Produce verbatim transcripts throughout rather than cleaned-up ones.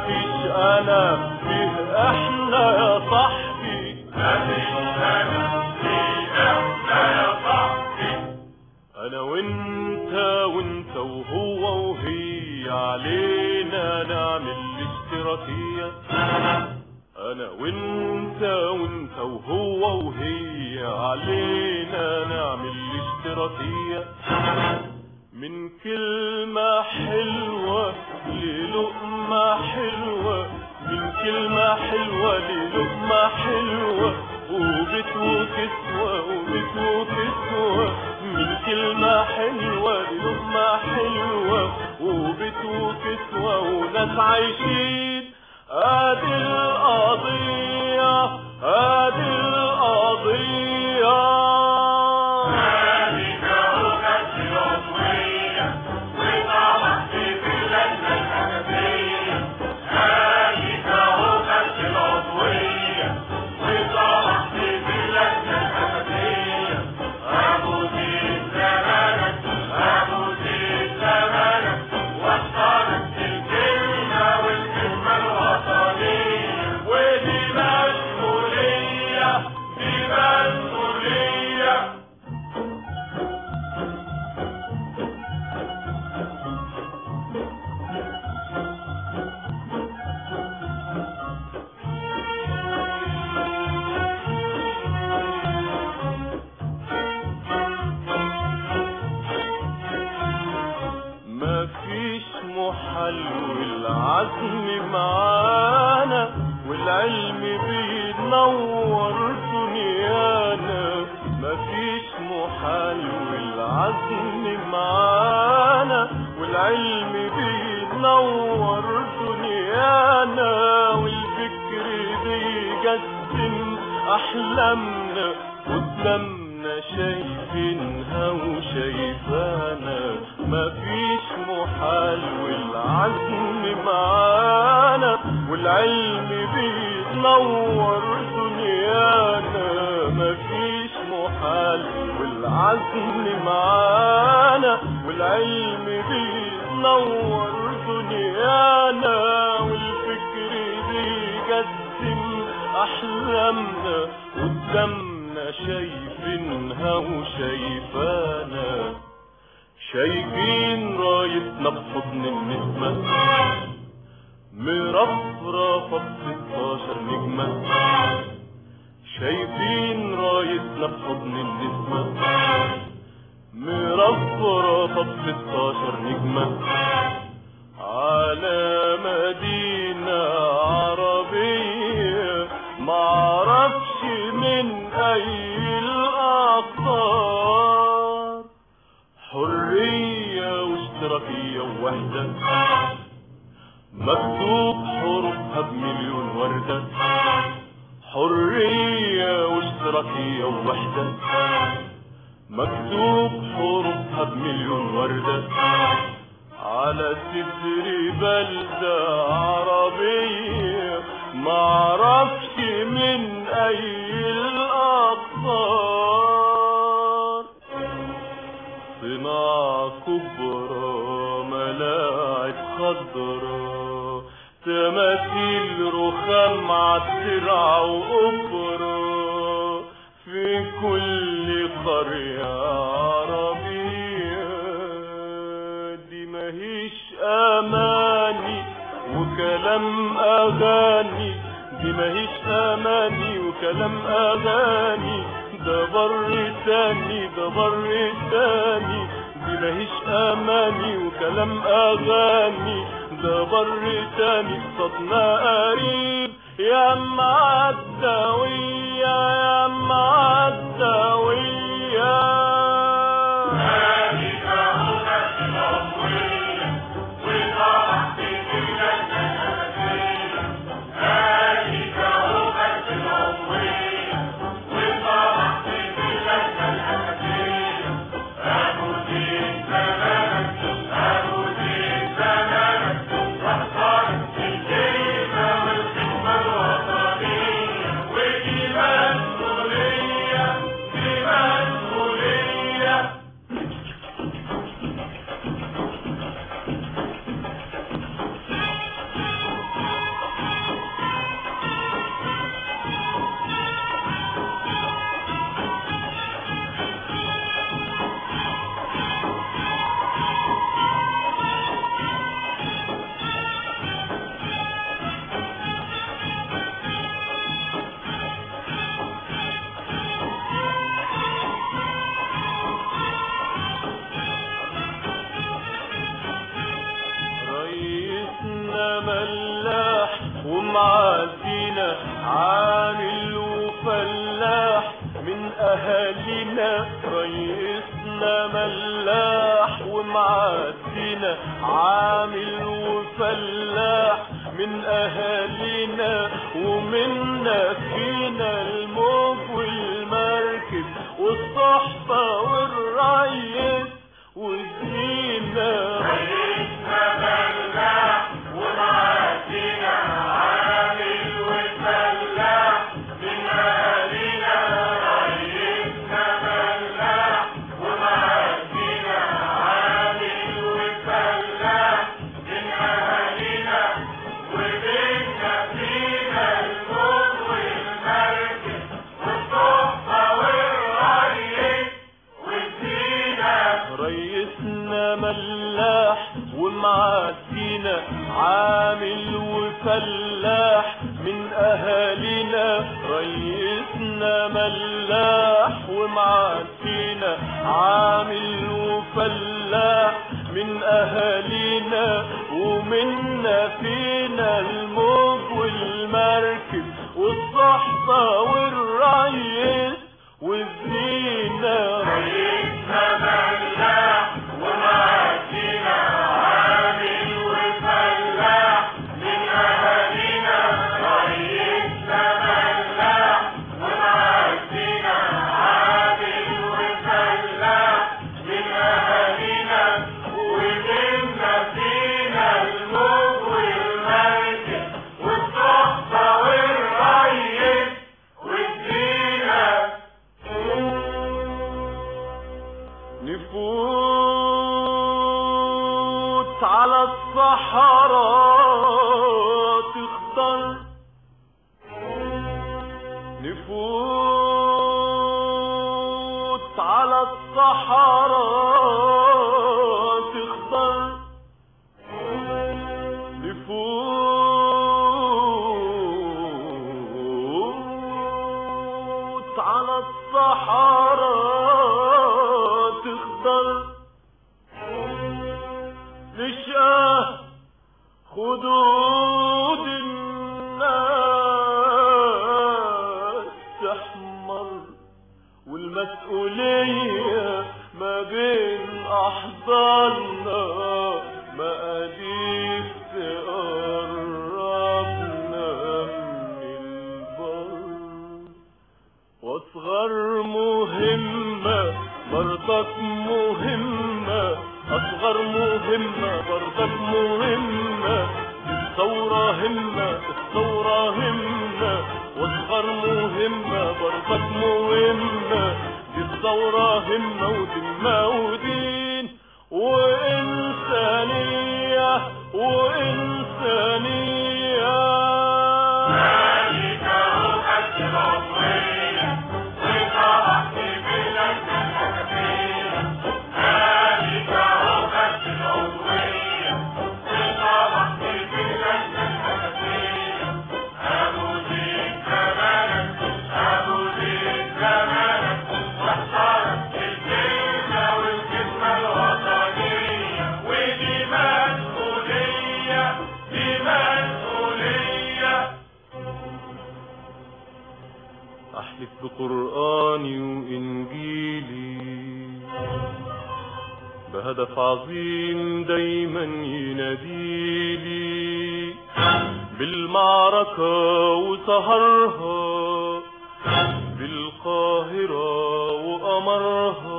مفيش انا فيه احنا يا صاحبي، مفيش انا فيه احنا يا صاحبي. انا وانت وانت وهو وهي علينا نعمل اشتراكية، انا وانت وانت وهو وهي علينا نعمل اشتراكية، من كلمة حلوة للقمة حلوة، من كلمة حلوة للقمة حلوة، وبيت وكسوة وبيت وكسوة، من كلمة حلوة للقمة حلوة، وبيت وكسوة وناس عايشين. ادي القضية ادي القضية، والعزم معانا والعلم بينور دنيانا، مفيش محال والعزم معانا والعلم بينور دنيانا، والفكر بيجسم احلامنا قدامنا شايفينها وشايفانا، مفيش محال والعزم معانا والعلم بينور دنيانا، مفيش محال والعزم معانا والعلم بينور دنيانا، والفكر بيجسم احلامنا قدامنا شايفينها وشايفانا، شايفين رايتنا بحضن النسمة مرفرفة بستاشر نجمة، شايفين رايتنا بحضن النسمة مرفرفة بستاشر نجمة، على مدينة عربية معرفش من أي الأقطار، حرية واشتراكية ووحدة مكتوب حروفها بمليون وردة، حرية واشتراكية ووحدة مكتوب حروفها بمليون وردة، على صدر بلدة عربية معرفش من أي الأقطار، صناعة كبرى ملاعب خضرا تماثيل رخام عالترعة وأوبرا، في كل قرية عربية دي ماهيش أماني وكلام أغاني، دي ماهيش أماني وكلام أغاني، ده بر تاني ده بر تاني، دي ماهيش أماني وكلام أغاني، ده بر تاني صوتنا قريب يا معدوية يا معدوية. وجي ومعازينا عامل وفلاح من اهالينا ريسنا ملاح ومعازينا عامل وفلاح من اهالينا ومنا فينا الموج والمركب والصحبة والريس والزينة ريسنا ملاح ومعازينا عامل وفلاح من اهالينا ريسنا ملاح ومعازينا عامل وفلاح من اهالينا ومنا فينا الموج والمركب والصحبة والريس والزينة ريسنا ملاح ومعازينا عامل وفلاح من اهالينا ريسنا ملاح ومعازينا عامل وفلاح من اهالينا ومنا فينا الموج والمركب والصحبة والريس والزينة ريسنا ملاح ومعازينا عامل وفلاح من اهالينا ريسنا ملاح ومعازينا عامل وفلاح من اهالينا ومنا فينا الموج والمركب والصحبة والريس والزينة نفوت على الصحراء تخضر نفوت على الصحراء تخضر نفوت على الصحراء تخضر نشأة خدود الناس تحمر والمسؤولية ما بين أحضاننا مقاديف تقربنا من البر واصغر مهمة برضك مهمة اصغر مهمة برضك مهمة الثورة همة الثورة همة واصغر مهمة برضك مهمة الثورة همة وذمة ودين وإنسانية وإنسانية مالك وقت العضوية وطبعت بلادنا الحكفية مالك وقت العضوية وطبعت بلادنا الحكفية أبو زيد زمانك أبو زيد زمانك واحترم الكلمة والكلمة الوطنية ودي مسؤولية دي مسؤولية أحلف بقرآني وإنجيلي بهدف عظيم دايما يناديلي بالمعركة وسهرها بالقاهرة وقمرها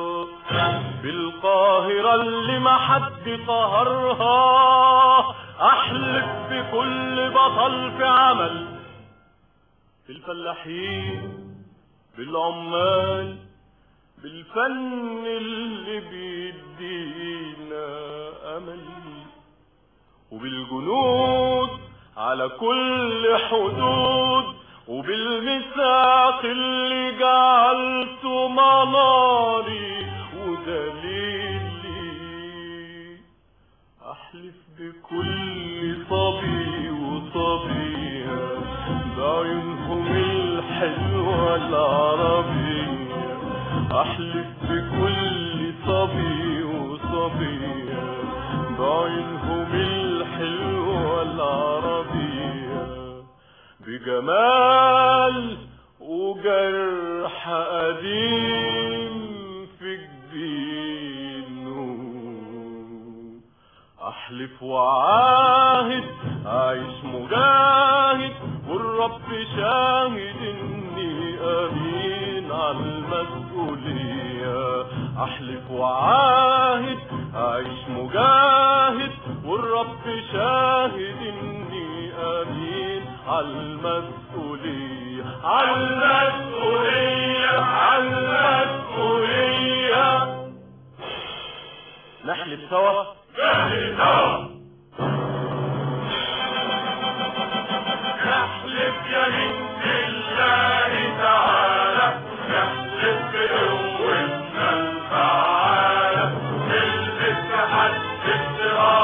بالقاهرة اللي ما حد قهرها أحلف بكل بطل في عمل في الفلاحين بالعمال بالفن اللي بيدينا أمل وبالجنود على كل حدود وبالميثاق اللي جعلته مناري ودليلي أحلف بكل صبي وصبية بعيونهم الحلوة العربية أحلف بكل صبي وصبية بعيونهم الحلوة العربية جمال وجرح قديم في جبينه. احلف وعاهد اعيش مجاهد والرب شاهد اني امين على المسؤولية. احلف وعاهد اعيش مجاهد والرب شاهد اني امين على المسؤولية. على المسؤولية على المسؤولية. نحلف سوا نحلف سوا نحلف يمين بالله تعالى، نحلف بقوتنا الفعالة، نلبس تحت الصراع